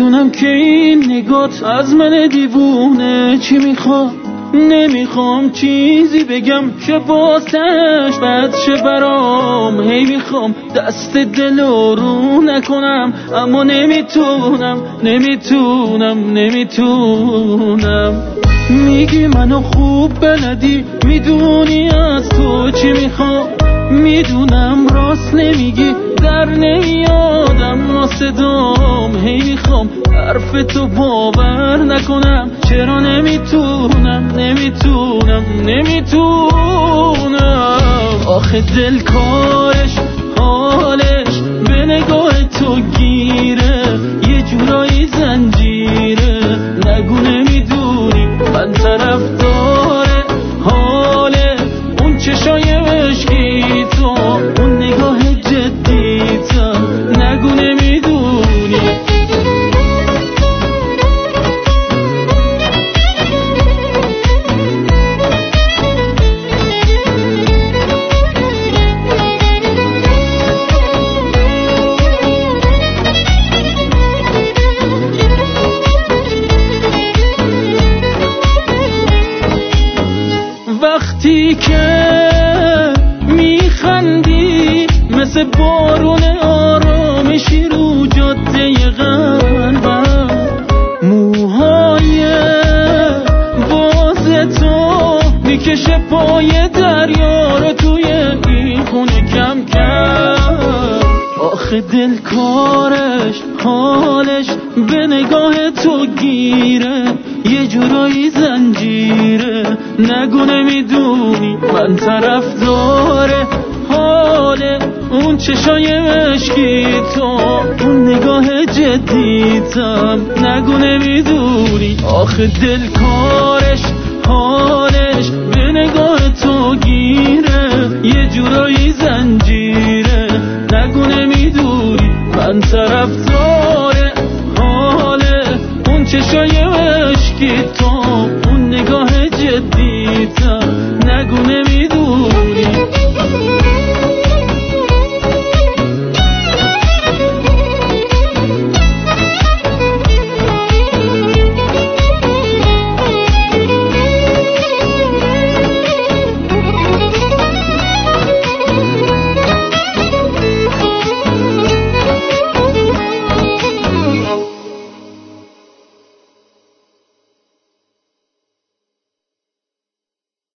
میدونم که این نگات از من دیوونه چی میخواد. نمیخوام چیزی بگم که واسش بد شه برام. هی میخوام دست دلو رو نکنم، اما نمیتونم. میگی منو خوب بلدی، میدونی از تو چی میخوام. میدونم راست نمیگی، در نمیادم ما صدام. هی میخوام حرف تو باور نکنم، چرا نمیتونم. آخه دل کارش حالش به نگاه تو گیره، یه جورایی زنجیره. نگو نمیدونی من طرفدار حاله اون چشای مشکی تو، اون نگاه جدیتم. نگو نمیدونی. وقتی که میخندی مثل بارون آرامشی رو جاده قلبم. موهای باز تو میکشه پای دریا رو توی این خونه کم کم. آخه دل کارش حالش به نگاه تو گیره، یه جورایی زنجیره. نگو نمیدونی من طرفدار حاله اون چشای مشکی تو، اون نگاه جدیتم. نگو نمیدونی. آخه دل کارش حالش به نگاه تو گیره، یه جورایی زنجیره. نگو نمیدونی من طرفدار حاله اون چشای مشکی